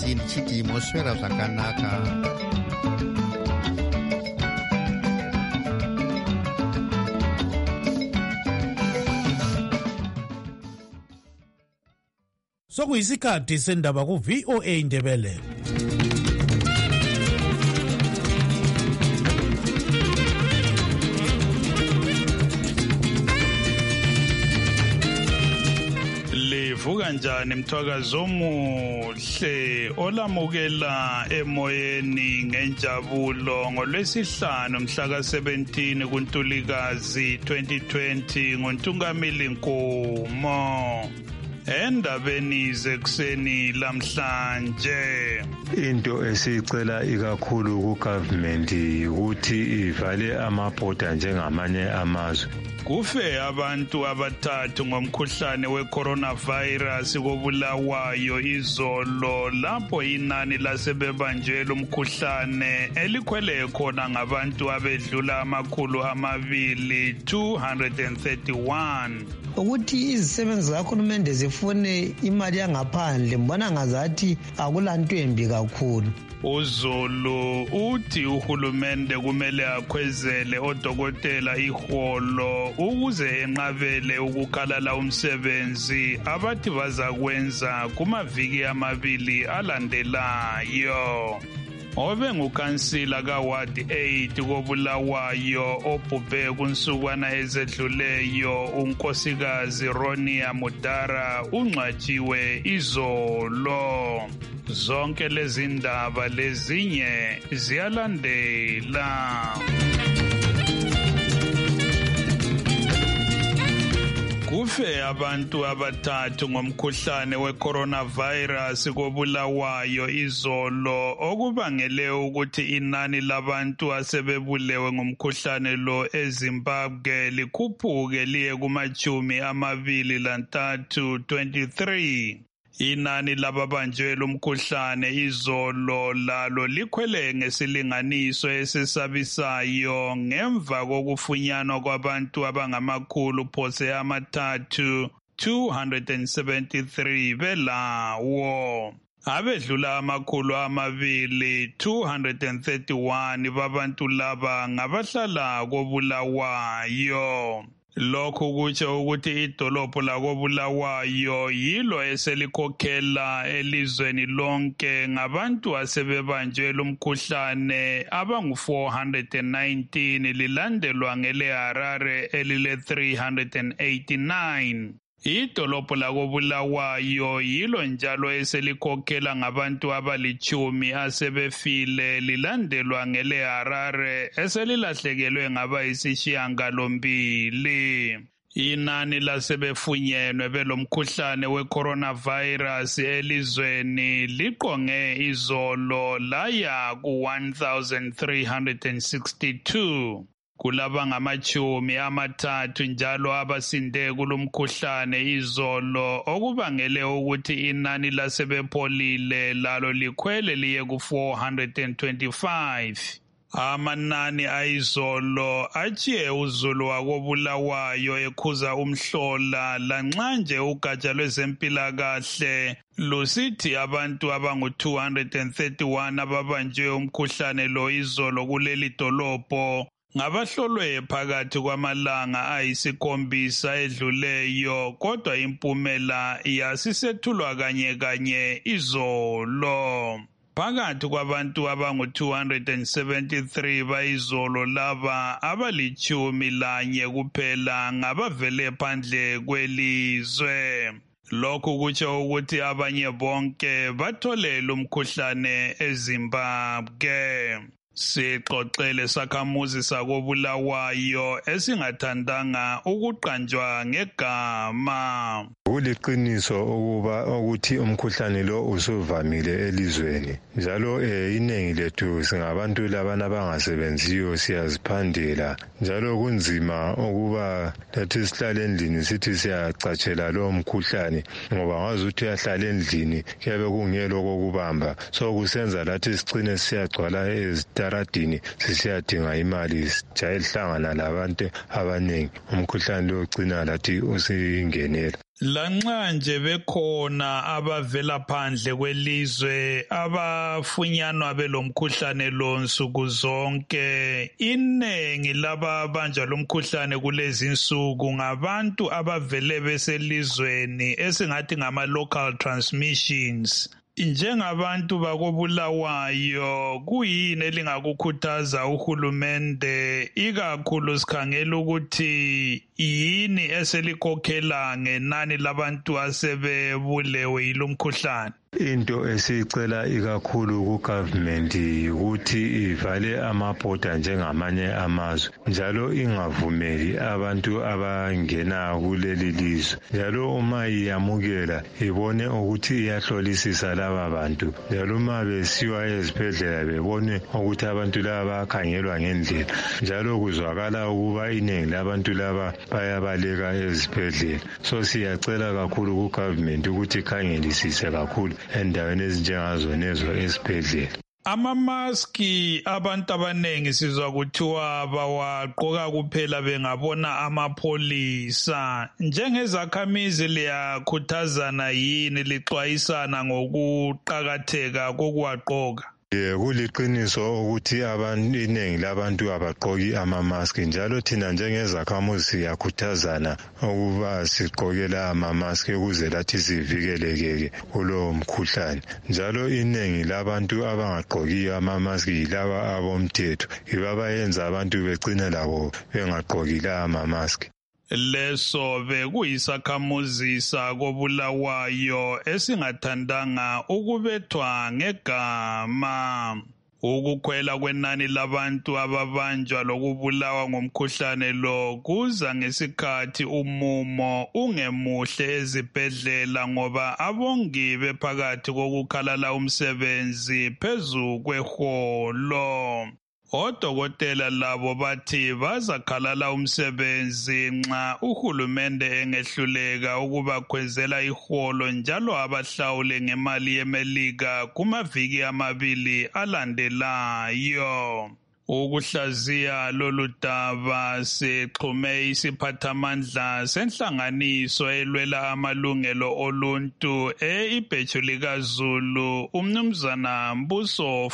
kuti ndichiti moswera zvakanaka. Sokuyisikhathi sendaba ku VOA Ndebele. Livuka njani mthwakazo omuhle olamukela emoyeni ngenjabulo ngolwesihlanu mhla ka-17 kuNtulikazi 2020 nguNtungamili Nkomo. Endabeni zekuseni lamhlanje, into esicela ikakhulu ku-government ukuthi ivale amabhoda njengamanye amazwe. Kufe abantu abathathu ngomkhuhlane we-coronavirus koBulawayo izolo lapho inani lasebebanjelwe umkhuhlane elikhwele khona ngabantu abedlula 231. Ukuthi izisebenzi zikahulumende zifune imali yangaphandle mbona ngazathi akulanto embi kakhulu. uZulu uthi uhulumende kumele akhwezele odokotela iholo ukuze enqabele ukukhalala umsebenzi abathi bazakwenza kumaviki amabili alandelayo. Obe ngukansila kaWard 8 koBulawayo obhubhe kunsukwana ezedluleyo unkosikazi Ronia Mudara ungcwatshiwe izolo. Zonke lezi ndaba lezinye ziyalandela. Kufe abantu abathathu ngomkhuhlane we-coronavirus koBulawayo izolo okubangele ukuthi inani labantu asebebulewe ngomkhuhlane lo eZimbabwe likhuphuke liye kuma-23 23. Inani lababanjelwe umkhuhlane izolo lalo likhwele ngesilinganiso esisabisayo ngemva kokufunyanwa kwabantu abangamakhulu phose amathathu 273 belawo. Abedlula amakhulu amabili 231 babantu laba ngabahlala koBulawayo. Lokhu kutsho ukuthi idolobho lakoBulawayo yilo eselikhokhela elizweni lonke ngabantu asebebanjelwe umkhuhlane abangu-419 lilandelwa ngeleHarare elile-389. Idolobho lakoBulawayo yilo njalo eselikhokhela ngabantu abalitshumi asebefile lilandelwa ngeleHarare eselilahlekelwe ngabayisishiyagalombili. Inani lasebefunyenwe belomkhuhlane we-coronavirus elizweni liqonge izolo laya ku-1362. Kulaba ngamachumi amathathu njalo abasinde kulomkhuhlane izolo okubangele ukuthi inani lasebepholile lalo likhwele liye ku-425. Amanani ayizolo atshiye uZulu wakoBulawayo ekhuza umhlola lanxa nje ugatsha lwezempilakahle lusithi abantu abangu-231 ababanjwe umkhuhlane lo izolo kuleli dolobho ngabahlolwe phakathi kwamalanga ayisikhombisa edluleyo kodwa impumela yasisethulwa kanye izolo. Phakathi kwabantu abangu-273 bayizolo laba abali-11 kuphela ngabavele phandle kwelizwe. Lokhu kutsho ukuthi abanye bonke batholele umkhuhlane eZimbabwe. Sixoxele sakhamuzi sakoBulawayo esingathandanga ukuqanjwa ngegama. Kuliqiniso ukuthi umkhuhlane lo usuvamile elizweni njalo iningi lethu singabantu labana abangasebenziyo siyaziphandela njalo kunzima ukuba lathi sihlale endlini sithi siyacatshela lo mkhuhlane ngoba ngazi ukuthi uyahlala endlini kuyabe kungelo kokubamba so kusenza lathi sicine siyagcwala ezitaradini sisiyadinga imali sijaye hlangana labantu abaningi umkhuhlane lo ugcina lathi usingenela. Lanxa nje bekhona abavela phandle kwelizwe abafunyanwa belomkhuhlane lo nsuku zonke, inengi lababanjwa lomkhuhlane kulezi nsuku ngabantu abavele beselizweni esingathi ngama local transmissions. Njengabantu bakobulawayo, kuyini elingakukhuthaza uhulumende ikakhulu sikhangela ukuthi yini eselikhokhela ngenani labantu asebebulewe yilomkhuhlane? Into esicela ikakhulu ku-government ukuthi ivale amabhoda njengamanye amazwe, njalo ingavumeli abantu abangena kuleli lizwe, njalo uma iyamukela ibone ukuthi iyahlolisisa laba bantu, njalo uma besiwa ezibhedlela bebone ukuthi abantu laba bayakhangelwa ngendlela, njalo kuzwakala ukuba iningi labantu laba bayabaleka ezibhedlela. So siyacela kakhulu ku-government ukuthi ikhangelisise kakhulu endaweni ezinjengazonezo esibhedlela. Amamaski abantu abanengi sizwa kuthiwa bawagqoka kuphela bengabona amapholisa. Njengezakhamizi liyakhuthazana yini, lixwayisana ngokuqakatheka kokuwagqoka? Kuliqiniso ukuthi iningi labantu abagqoki amamaski, njalo thina njengezakhamuzi siyakhuthazana ukuba sigqokela amamaski ukuze lathi sivikeleke kulowo mkhuhlane. Njalo iningi labantu abangagqokiyo amamaski yilaba abomthetho, yibo abayenza abantu begcine labo bengagqoki la amamaski. Leso bekuyisakhamuzi sakobulawayo esingathandanga ukubethwa ngegama. Ukukhwela kwenani labantu ababanjwa lokubulawa ngomkhuhlane lo kuza ngesikhathi umumo ungemuhle ezibhedlela, ngoba abongi bephakathi kokukhalala umsebenzi phezu kweholo. Odokotela labo bathi bazakhalala umsebenzi nxa uhulumende engehluleka ukubakhwezela iholo njalo abahlawule ngemali yemelika kumaviki amabili alandelayo. Ukuhlaziya lolu daba sixhume isiphathamandla senhlanganiso elwela amalungelo oluntu iBheju likaZulu, umnumzana Mbuso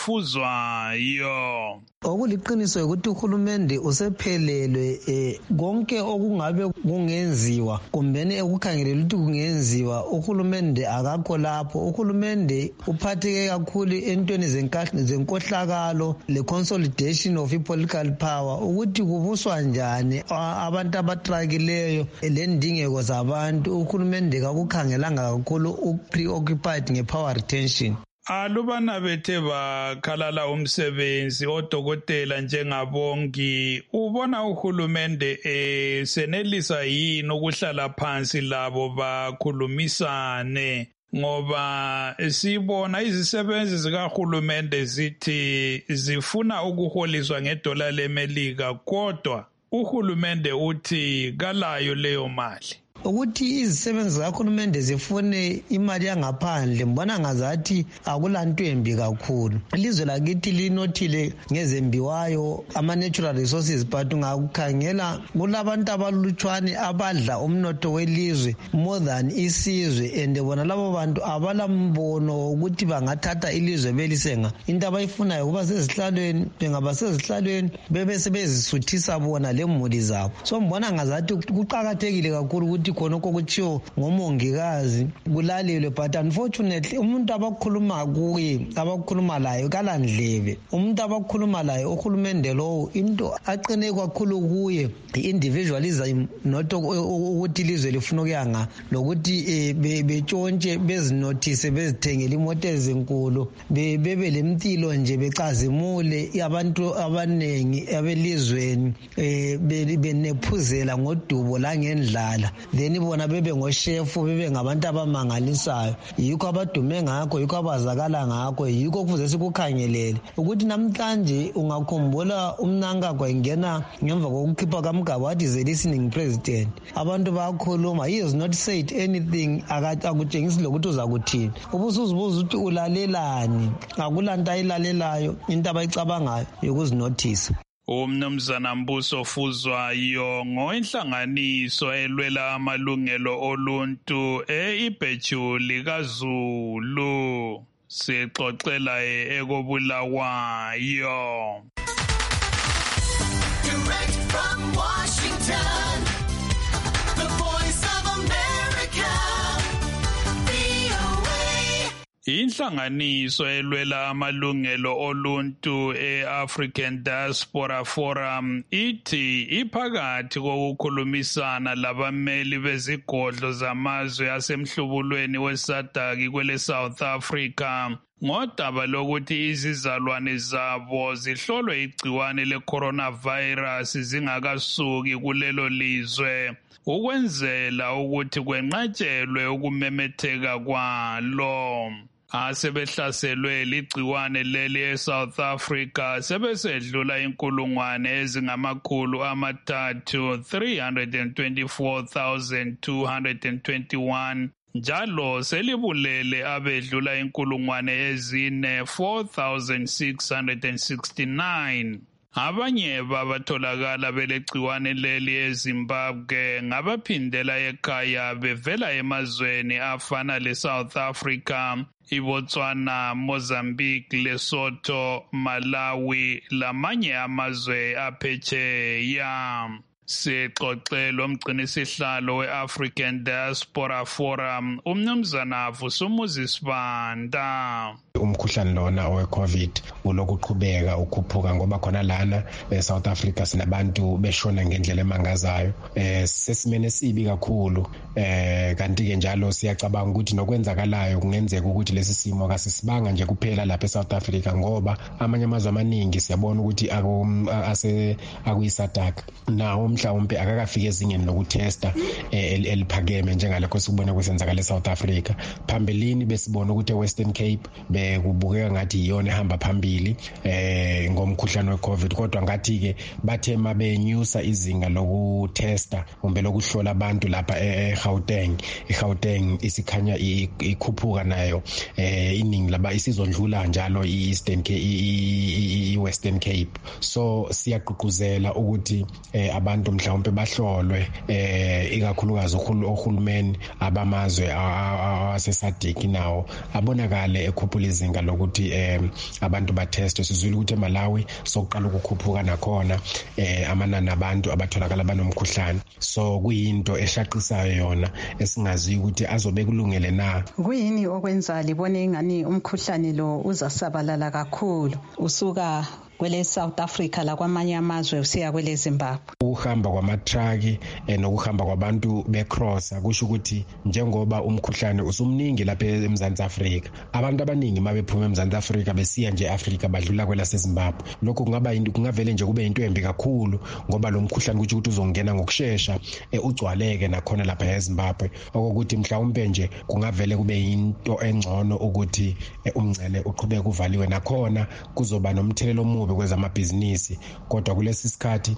Fuzwayo. Okuliqiniso ukuthi uhulumende usephelelwe konke okungabe kungenziwa kumbeni ekukhangelele ukuthi kungenziwa, uhulumende akakho lapho. Uhulumende uphatheke kakhulu entweni zenkohlakalo le-consolidation of political power, ukuthi kubuswa njani abantu abatrakileyo lendingeko zabantu. Uhulumende kakukhangelanga kakhulu u-preoccupied nge-power retention. Alubana bethe bakhalala umsebenzi odokotela njengabongi, ubona uhulumende senelisa yini ukuhlala phansi labo bakhulumisane? Ngoba sibona izisebenzi zikahulumende zithi zifuna ukuholiswa ngedola lemelika, kodwa uhulumende uthi kalayo leyo mali. Ukuthi izisebenzi zikahulumende zifune imali yangaphandle, mbona ngazathi akulanto embi kakhulu. Ilizwe lakithi linothile ngezembiwayo ama-natural resources, but ungakukhangela kulabantu abalutshwane abadla umnotho welizwe more than isizwe, and bona labo bantu abalambono ukuthi bangathatha ilizwe belisenga. Into abayifunayo kuba sezihlalweni, bengaba sezihlalweni bebe sebezisuthisa bona lemuli zabo. So mbona ngazathi kuqakathekile kakhulu ukuthi khonokho kutshiwo ngomongikazi kulalelwe, but unfortunately umuntu abakhuluma kuye, abakhuluma layo kalandlebe. Umuntu abakhuluma layo uhulumende lowo into aqine kakhulu kuye i-individualism, not ukuthi ilizwe lifuna ukuyanga lokuthi betshontshe bezinothise bezithengele imoto ezinkulu bebe lempilo nje becazimule abantu abanengi abelizweni benephuzela ngodubo langendlala, then bona bebe ngoshefu, bebe ngabantu abamangalisayo. Yikho abadume ngakho, yikho abazakala ngakho, yikho kufuze sikukhangelele ukuthi namhlanje ungakhumbula umnankagwa ingena ngemva kokukhipha kaMgaba wathi is a listening president. Abantu bayakhuluma, he has not said anything, akutshengisi lokuthi uzakuthini. Ubusuzibuza ukuthi ulalelani, akulanto ayilalelayo, into abayicabangayo yokuzinothisa. Umnumzana Mbuso Fuzwayo ngoinhlanganiso elwela amalungelo oluntu eIbhejuli kaZulu sixoxela ekobulawayo. Direct from Washington, the Voice of America, VOA. Inhlanganiso elwela amalungelo oluntu e-African Diaspora Forum ithi iphakathi kokukhulumisana labameli bezigodlo zamazwe asemhlubulweni weSADC kwele South Africa ngodaba lokuthi izizalwane zabo zihlolwe igciwane le-coronavirus zingakasuki kulelo lizwe ukwenzela ukuthi kwenqatshelwe ukumemetheka kwalo. Asebehlaselwe ligciwane leli eSouth Africa sebesedlula inkulungwane ezingamakhulu amathathu 324,221 njalo selibulele abedlula inkulungwane ezine 4,669. Abanye babatholakala belegciwane leli eZimbabwe ngabaphindela ekhaya bevela emazweni afana leSouth Africa, iBotswana, Mozambique, Lesotho, Malawi lamanye amazwe aphetsheya. Sixoxela umgcinisihlalo we-African Diaspora Forum umnumzana Vusumuzi Sibanda. Umkhuhlane lona owe-COVID ulokuqhubeka ukhuphuka ngoba khona lana eSouth Africa sinabantu beshona ngendlela emangazayo. Sesimene sibi kakhulu. Kanti-ke njalo siyacabanga ukuthi nokwenzakalayo kungenzeka ukuthi lesi simo kasisibanga nje kuphela lapha eSouth Africa ngoba amanye amazwe amaningi siyabona ukuthi akuyisadaka. Nawo mhlawumbe akakafika ezingeni lokuthesta eliphakeme njengalokho sikubona kwesenzakala eSouth Africa. Phambilini besibona ukuthi eWestern Cape kubukeka ngathi iyona ehamba phambili ngomkhuhlane weCovid kodwa ngathi-ke bathe mabenyusa izinga lokuthesta kumbe lokuhlola abantu lapha eGauteng isikhanya ikhuphuka nayo iningi laba isizondlula njalo iWestern Cape. So siyagqugquzela ukuthi abantu mhlawumbe bahlolwe ikakhulukazi ohulumeni abamazwe aseSADC nawo abonakale ekhuphula izinga lokuthi abantu bathestwe. Sizwile ukuthi eMalawi sokuqala ukukhuphuka nakhona amanani abantu abatholakala banomkhuhlane. So kuyinto eshaqisayo yona esingazi ukuthi azobe kulungele na. Kuyini okwenza libone ngani umkhuhlane lo uzasabalala kakhulu usuka kwele South Africa la kwamanye amazwe usiya kwele Zimbabwe? Ukuhamba kwamatruck nokuhamba kwabantu becrossa kusho ukuthi njengoba umkhuhlane usumningi lapha eMzansi Afrika, abantu abaningi mabephuma eMzansi Afrika besiya nje eAfrika badlula kwela seZimbabwe. Lokho kungavele nje kube into embi kakhulu ngoba lo mkhuhlane kuthi uzongena ngokusheshsha ugcwaleke nakhona lapha eZimbabwe. Okokuthi mhlawumbe nje kungavele kube into engcono ukuthi umngcele uqhubeke uvaliwe nakhona kuzoba nomthelelo omubi kwezamabhizinisi kodwa kulesi sikhathi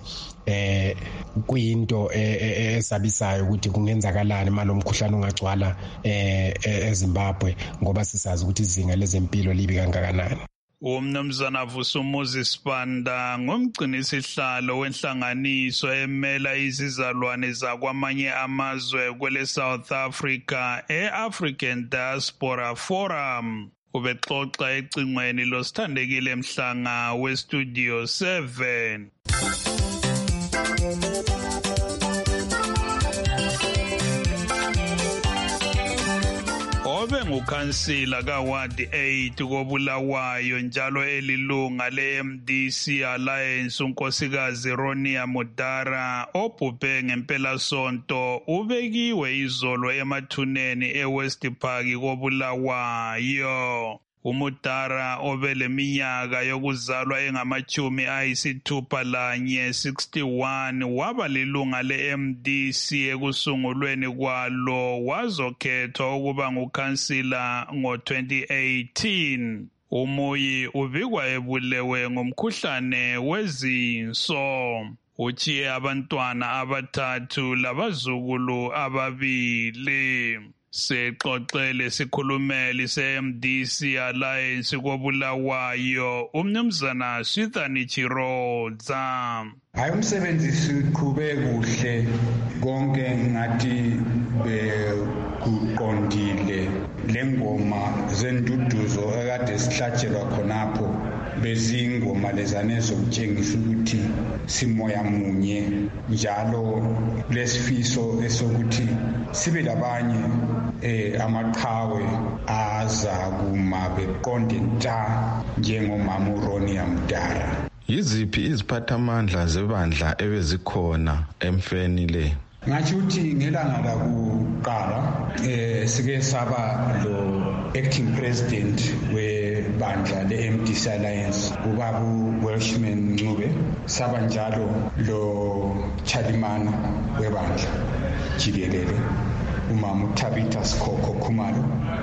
kuyinto esabisayo ukuthi kungenzakalani malomkhuhlane ungagcwala eZimbabwe ngoba sisazi ukuthi izinga lezempilo libi kangakanani. Umnumzana Vusumuzi Sibanda ngumgcinisihlalo wenhlanganiso emela izizalwane zakwamanye amazwe kwele South Africa e-African Diaspora Forum. Ubexoxa ecingweni losithandekile Mhlanga weStudio 7. Obe ngukhansila kaWard 8 koBulawayo njalo elilunga leMDC Alliance unkosikazi Ronia Mudara obhubhe ngempelasonto ubekiwe izolo emathuneni eWest Park koBulawayo. Umudara obeleminyaka yokuzalwa engama-61 waba lilunga leMDC ekusungulweni kwalo wazokhethwa ukuba ngukhansila ngo-2018. Umuyi ubikwa ebulewe ngomkhuhlane wezinso. Uchiye abantwana abathathu labazukulu ababili. Sixoxele sikhulumeli se-MDC Alliance koBulawayo umnumzana Swithani Chirodza. Hayi umsebenzi siqhube kuhle konke ngathi bekuqondile lengoma zenduduzo ekade sihlatshelwa khonapho bezingoma lezane zokutshengisa ukuthi simoya munye njalo lesifiso esokuthi sibe labanye amaqhawe aza kuma beqonde nta njengomama uRonia Mdara. Yiziphi iziphathamandla zebandla ebezikhona emfeni le? Ngathi uthi ngelanga lakuqala sike saba lo acting president webandla le-MDC Alliance ubaba Welshman Ncube, saba njalo lo Chalimana webandla jikelele umama uThabitha Sikhokho Khumalo,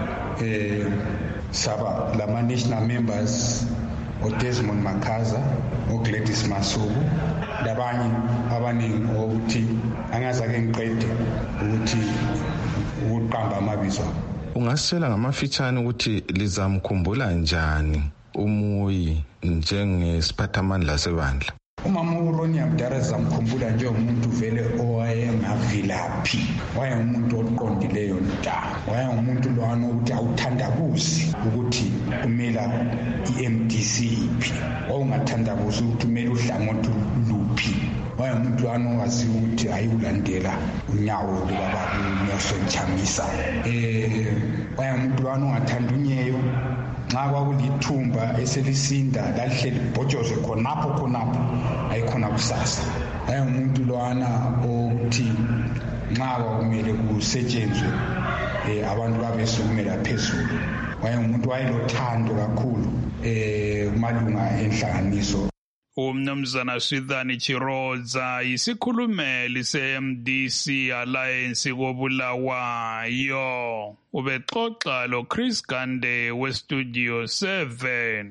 saba lama national members uDesmond Makaza, uGladys Masuku, labanye abaningi ukuthi angazake ngiqede ukuthi ukuqamba amabizo. Ungasitshela ngamafitshane ukuthi lizamkhumbula njani uMuyi njengesiphathamandla sebandla? Umama uRonia Mdara zamkhumbula njengomuntu vele owayengavilaphi, wayengumuntu oqondileyo nta, wayengumuntu lwana ukuthi awuthandabuzi ukuthi umela iMDC iphi, wawungathandabuzi ukuthi umela uhlangothi luphi, wayengumuntu lwana owazi ukuthi ayiulandela unyawo lubaba uNelson Chamisa, wayengumuntu lwana ongathanda unyeyo. Nxa kwakulithumba eselisinda lalihleli libhotshoze khonapho ayikhona kusasa. Umuntu lwana othi nxa kwakumele kusetshenzwe abantu babesukumela phezulu. Umuntu wayelothando kakhulu kumalunga enhlanganiso. Umnumzana Swithani Chirodza yisikhulumeli se-MDC Alliance koBulawayo. Ubexoxa lo Chris Gande weStudio 7.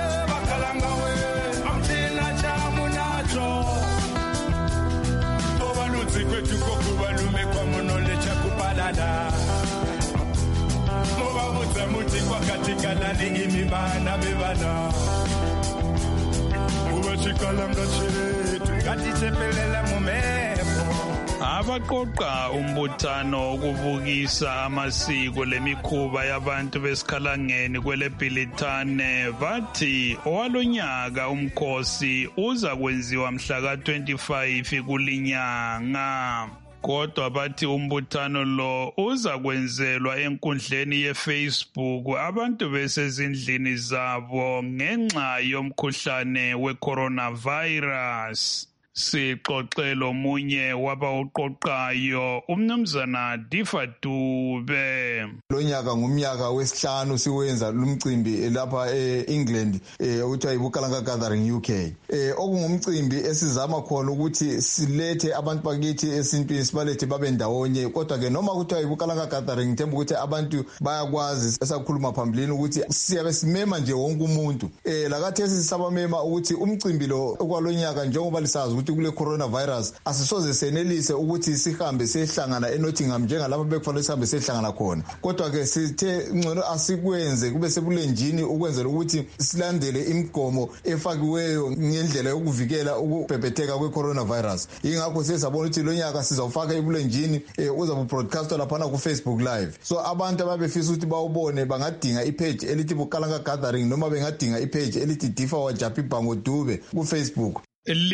Abaqoqa umbuthano wokubukisa amasiko lemikhuba yabantu besikhalangeni kweleBhilitane bathi owalonyaka umkhosi uza kwenziwa mhla ka-25 kulinyanga. Kodwa bathi umbuthano lo uza kwenzelwa enkundleni yeFacebook abantu besezindlini zabo ngenxa yomkhuhlane weCoronavirus. Sixoxele omunye wabawuqoqayo umnumzana Difa Dube. Lonyaka ngumnyaka wesihlanu siwenza lumcimbi lapha eEngland okuthiwa yiBukalanga Gathering UK. Okungumcimbi esizama khona ukuthi silethe abantu bakithi esintwini sibalethe babe ndawonye, kodwa ke noma kuthiwa yiBukalanga Gathering ngithemba ukuthi abantu bayakwazi esakhuluma phambilini ukuthi siyabe simema nje wonke umuntu. Lakathesi sisabamema ukuthi umcimbi lo okwalonyaka njengoba lisazi ukuthi kule coronavirus asisoze senelise ukuthi sihambe sehlangana eNottingham njengalapho bekufanele sihambe sehlangana khona, kodwa ke sithe ngcono asikwenze kube sebulenjini ukwenzela ukuthi silandele imigomo efakiweyo ngendlela yokuvikela ukubhebhetheka kweCoronavirus. Ingakho sesabona ukuthi lo nyaka sizawufaka ebulenjini uzabu broadcast laphana ku Facebook live, so abantu ababefisa ukuthi bawubone bangadinga ipage elithi Bukalanga Gathering noma bengadinga ipage elithi Difa Wajapi Bhango Dube ku Facebook.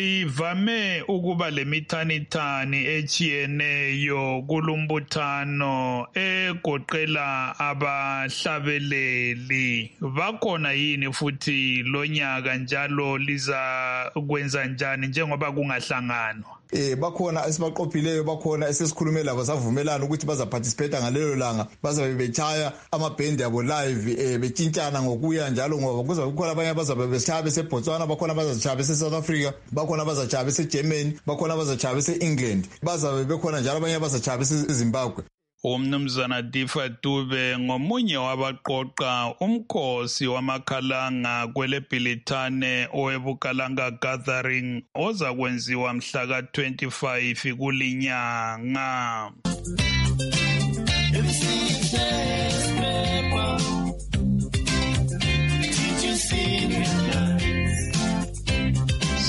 Livame ukuba lemithanithani echiyeneyo kulumbuthano egoqela abahlabeleli. Bakhona yini futhi lonyaka njalo liza kwenza njani njengoba kungahlanganwa? Bakhona esibaqophileyo, bakhona esesikhulume labo savumelana ukuthi bazaparticipate ngalelo langa, bazabe bechaya amabhendi yabo live betshintshana ngokuya njalo, ngoba kuzabe kukhona abanye abazabe bechaya beseBotswana, bakhona abazachaya beseSouth Africa, bakhona abazachaya beseGermany, bakhona abazachaya beseEngland, bazabe bekhona njalo abanye abazachaya beseZimbabwe. Umnumzana Difa Dube ngomunye wabaqoqa umkhosi wamakhalanga kweleBhilitane oweBukalanga Gathering oza kwenziwa mhla ka-25 kulinyanga.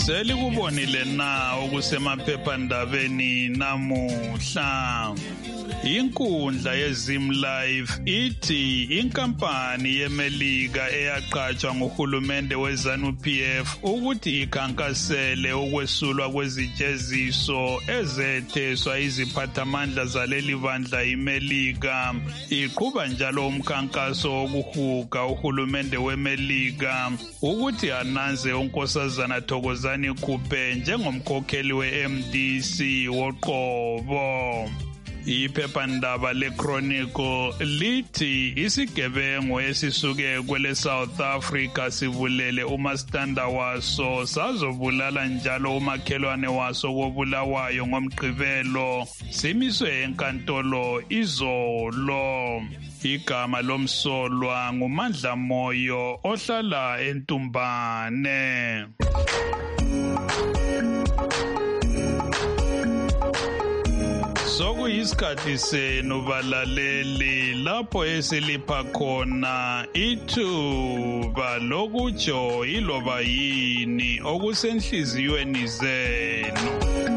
Selikubonile na okusemaphephandabeni namuhla. Inkundla yeZim Live ithi inkampani yeMelika eyaqatshwa nguhulumende weZANU-PF ukuthi ikhankasele ukwesulwa kwezijeziso ezetheswa iziphathamandla zaleli bandla iMelika. Iqhuba njalo umkhankaso wokuhuga uhulumende weMelika ukuthi ananze unkosazana Thokozani Khuphe njengomkhokheli we-MDC woqobo. Iphephandaba leChronicle lithi isigebengu esisuke kwele South Africa sivulele umasitanda waso sazobulala njalo umakhelwane waso kobulawayo ngomgqibelo simiswe enkantolo izolo. Igama lomsolwa nguMandla Moyo ohlala eNtumbane. Sokuyisikhathi senu balaleli lapho esilipha khona ithuba lokutsho iloba yini okusenhliziyweni zenu.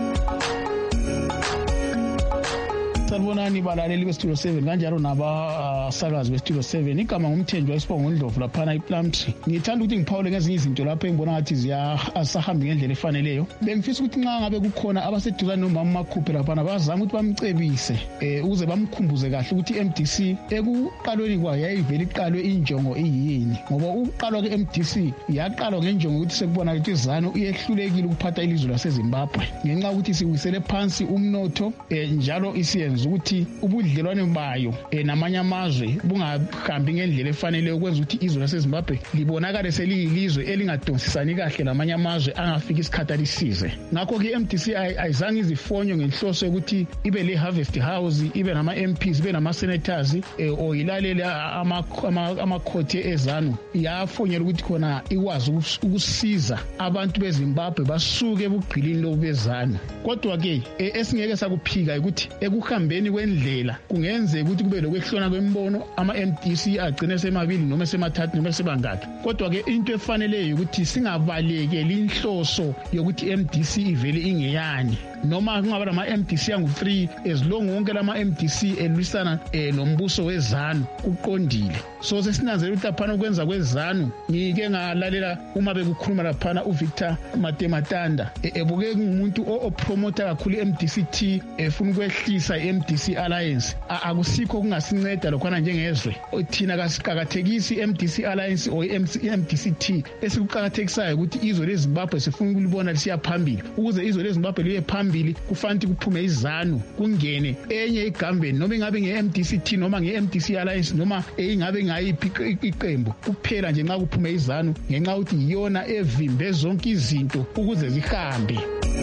Sanibonani balaleli beStudio 7 kanjalo nabasakazi beStudio 7. Igama ngumthenjwa Isibongo Ndlovu laphana ePlumtree. Ngithanda ukuthi ngiphawule ngezinye izinto lapho engibona ngathi ziyasahambi ngendlela efaneleyo. Bengifisa ukuthi nxa ngabe kukhona abaseduzane nomama Makhuphe laphana bazama ukuthi bamcebise ukuze bamkhumbuze kahle ukuthi MDC ekuqalweni kwayo yayivele iqalwe injongo iyini. Ngoba ukuqalwa ke-MDC yaqalwa ngenjongo ukuthi sekubona ukuthi iZANU iyehlulekile ukuphatha ilizwe laseZimbabwe ngenxa ukuthi siwisele phansi umnotho njalo isiyenza ukuthi ubudlelwane bayo namanye amazwe bungahambi ngendlela efanele ukwenza ukuthi izwe laseZimbabwe libonakale seliyilizwe elingadonsisani kahle namanye amazwe angafika isikhathi alisize. Ngakho ke MDC ayizange izifonyo ngenhloso ukuthi ibe le harvest house, ibe nama MPs, ibe nama senators oyilalele amakhothe eZANU. Yafonyela ukuthi khona ikwazi ukusiza abantu beZimbabwe basuke ebugqilini lobeZANU. Kodwa ke esingeke sakuphika ukuthi ekuhambeni kwendlela kungenzeka ukuthi kube lokwehlona kwembono ama-MDC agcine semabili noma semathathu noma sebangaki. Kodwa ke into efaneleyo ukuthi singabalekeli inhloso yokuthi MDC ivele ingeyani noma kungaba lama-MDC angu-3 as long wonke lama-MDC elwisana nombuso weZANU kuqondile. So sesinanzela ukuthi laphana ukwenza kweZANU ngike ngalalela uma bekukhuluma laphana uVictor Matematanda ebuke ngumuntu opromota kakhulu i-MDC-T efuna ukwehlisa i-MDC Alliance. Akusikho kungasinceda lokhana njengezwe thina kasiqakathekisi i-MDC Alliance or i-MDC-T. Esikuqakathekisayo ukuthi izwe leZimbabwe sifuna ukulibona lisiya phambili. Ukuze izwe leZimbabwe liye phambili kufanele kuphume iZANU kungene enye igambeni noma ingabe nge-MDC-T noma nge-MDC Alliance noma ingabe ngayiphi iqembu kuphela nje nxa kuphume iZANU ngenxa ukuthi iyona evimbe zonke izinto ukuze zihambe.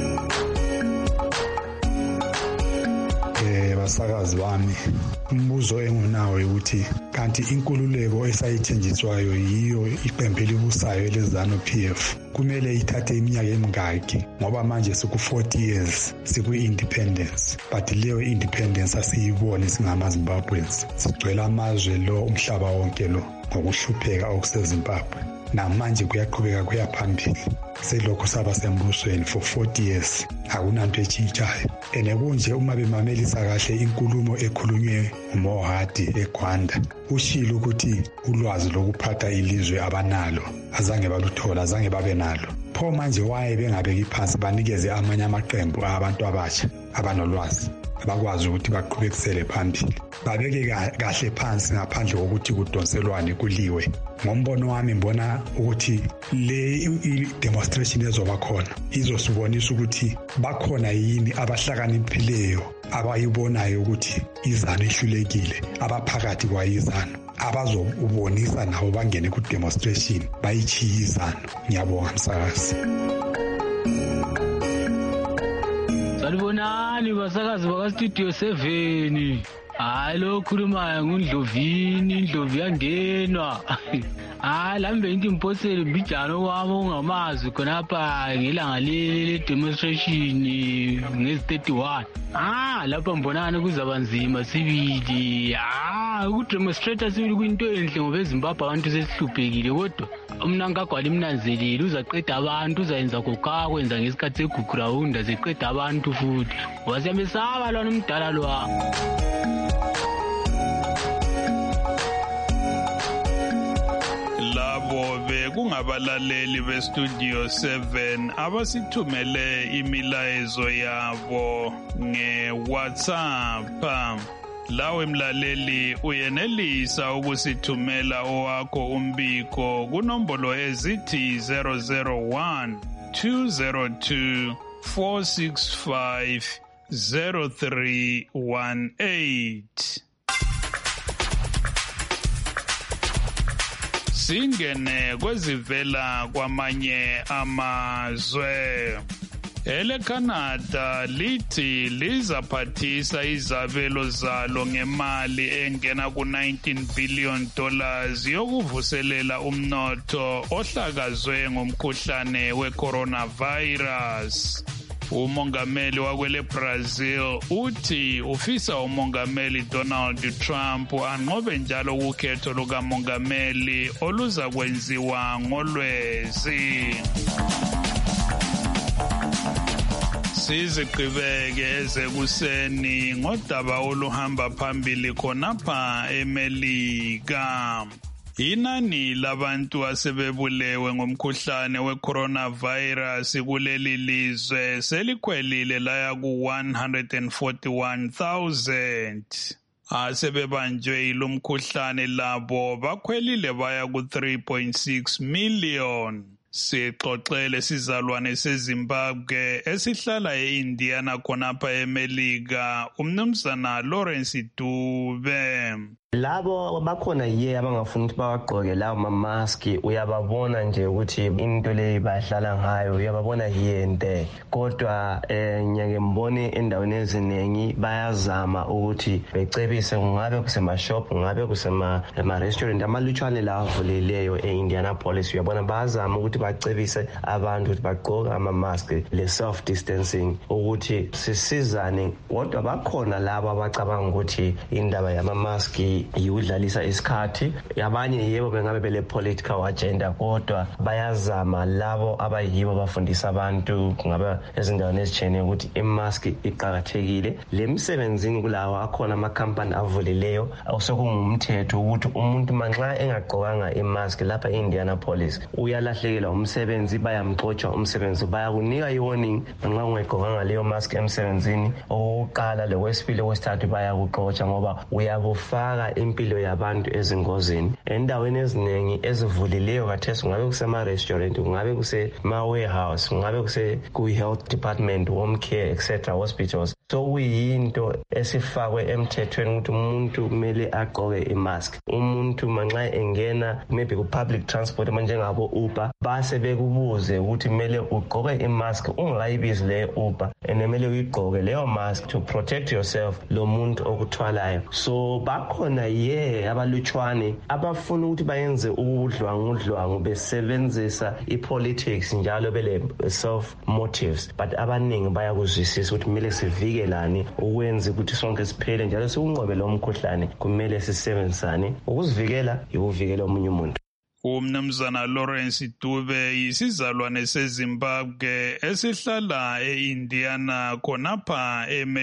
Basakazi bami, umbuzo engunawo ukuthi kanti inkululeko esayithenjiswayo yiyo iqembu elibusayo eleZANU-PF kumele ithathe iminyaka emingaki ngoba manje siku-40 years siku-independence, but leyo independence asiyibone singama-Zimbabweans. Sigcwele amazwe lo umhlaba wonke lo ngokuhlupheka okuseZimbabwe namanje kuyaqhubeka kuya phambili. Selokho saba sembusweni for 40 years akunanto etshintshayo. Kunje uma bemamelisa kahle inkulumo ekhulunywe uMohadi eGwanda ushilo ukuthi ulwazi lokuphatha ilizwe abanalo azange baluthola, azange babe nalo. Pho manje waye bengabeki phansi banikeze amanye amaqembu abantu abasha abanolwazi abakwazi ukuthi baqhubekisele phambili, babeke kahle phansi ngaphandle kokuthi kudonselwane kuliwe. Ngombono wami mbona ukuthi le demonstration ezoba khona izosibonisa ukuthi bakhona yini abahlakaniphileyo abayibonayo ukuthi iZANU ihlulekile, abaphakathi kwayiZANU abazobonisa nabo bangene ku demonstration bayichiye iZANU. Ngiyabonga msakazi. Salibonani basakazi bakaStudio 7. Hayi lo khulumayo nguNdlovini, Indlovu yangenwa. lambe into imposele mbijano wabo ungamazi khonapha ngelanga le demonstration ngezi-31 lapha mbonana kuzaba nzima sibili ukudemonstrata sibili kuyinto enhle ngoba eZimbabwe abantu sesihluphekile kodwa umnankagwala imnanzelile uzaqeda abantu uzayenza kokakwenza ngesikhathi segugurawunda zeqeda abantu futhi ngoba siyamesaba lwana umdala lwakho. Labo bekungabalaleli beStudio 7 abasithumele imilayezo yabo ngeWhatsApp. Lawe mlaleli uyenelisa ukusithumela owakho umbiko kunombolo ezithi 001 202 465 0318. Singene kwezivela kwamanye amazwe. EleCanada lithi lizaphathisa izabelo zalo ngemali engena ku$19 billion yokuvuselela umnotho ohlakazwe ngumkhuhlane we-coronavirus. Umongameli wakwele Brazil uthi ufisa umongameli Donald Trump anqobe njalo ukhetho lukamongameli oluza kwenziwa ngoLwezi. Siziqhubeke ezekuseni ngodaba oluhamba phambili khonapha eMelika. Inani labantu asebebulewe ngomkhuhlane we-coronavirus kuleli lizwe selikhwelile laya ku-141,000. Asebebanjwe yilomkhuhlane labo bakhwelile baya ku-3.6 million. Sixoxele sizalwane seZimbabwe esihlala eIndiana khonapha eMelika umnumzana Lawrence Dube. Labo bakhona abangafuni ukuthi bawagqoke lawo mamaski uyababona nje ukuthi into leyo bahlala ngayo uyababona yente kodwa nyake mbone endaweni eziningi bayazama ukuthi becebise ngabe kusemashop ngabe kusema-restaurant amalutshwane la avulileyo e-Indianapolis uyabona bayazama ukuthi bacebise abantu ukuthi bagqoke amamaski le-self distancing ukuthi sisizane kodwa bakhona labo abacabanga ukuthi indaba yamamaski yikudlalisa isikhathi abanye yebo bengabe bele political agenda kodwa bayazama labo abayibo bafundisa abantu ngabe ezindaweni ezitshene ukuthi imask iqhakathekile lemsebenzini kulawo akhona amakhampani avulileyo awusokungumthetho ukuthi umuntu manxa engagqokanga imask lapha eIndianapolis uyalahlekelwa umsebenzi bayamxotsha umsebenzi bayakunika iwarning manxa ungagqokanga leyo mask emsebenzini oqala lokwesibili okwesithathu bayakuxotsha ngoba uyabufaka impilo yabantu ezingozini endaweni eziningi ezivulileyo khathesi kungabe kusema-restaurant kungabe kusema-warehouse kungabe ku-health department home care etc hospitals so kuyinto esifakwe emthethweni ukuthi umuntu kumele agqoke imask umuntu manxa engena maybe ku-public transport manjengabo Uber base bekubuze ukuthi kumele ugqoke imask ungakayibizi leyo Uber and kumele uyigqoke leyo mask to protect yourself lo muntu okuthwalayo so bakhona abalutshwane abafuna ukuthi bayenze udlwangu besebenzisa ipolitics njalo bele self motives but abaningi bayakuzwisisa ukuthi kumele sivikelane ukwenza ukuthi sonke siphele njalo sikunqobe lo mkhuhlane kumele sisebenzisane ukuzivikela ukuvikela omunye umuntu. Umnumzana Lawrence Dube yisizalwane seZimbabwe esihlala eIndiana khonapha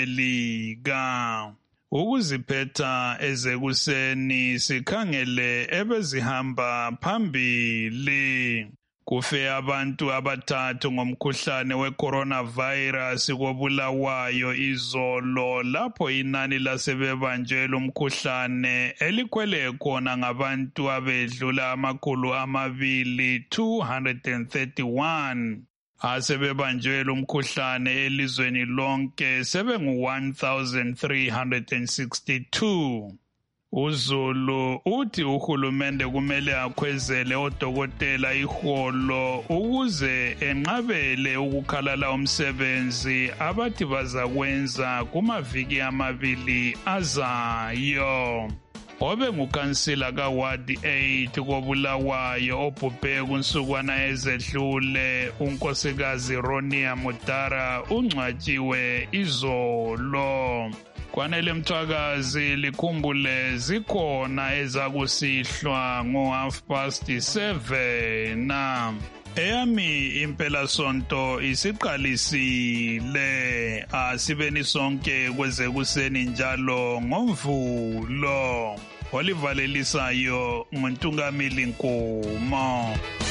eMelika. Ukuziphetha ezekuseni sikhangele ebezihamba phambili. Kufe abantu abathathu ngomkhuhlane we-coronavirus kobulawayo izolo lapho inani lasebebanjwe lomkhuhlane elikhwele khona ngabantu abedlula 231. Asebebanjwe lomkhuhlane elizweni lonke sebengu-1,362. uZulu uthi uhulumende kumele akhwezele odokotela iholo ukuze enqabele ukukhalala umsebenzi abathi bazakwenza kumaviki amabili azayo. obe ngukansila kaward 8 koBulawayo obhubhe kunsukwana ezedlule unkosikazi Ronia Mudara ungcwatshiwe izolo. Kwanele Mthwakazi likhumbule zikhona ezakusihlwa ngo7:30. Eyami impela sonto isiqalisile, asibeni sonke kweze kuseni njalo ngomvulo. Olivalelisayo nguNtungamili Nkomo.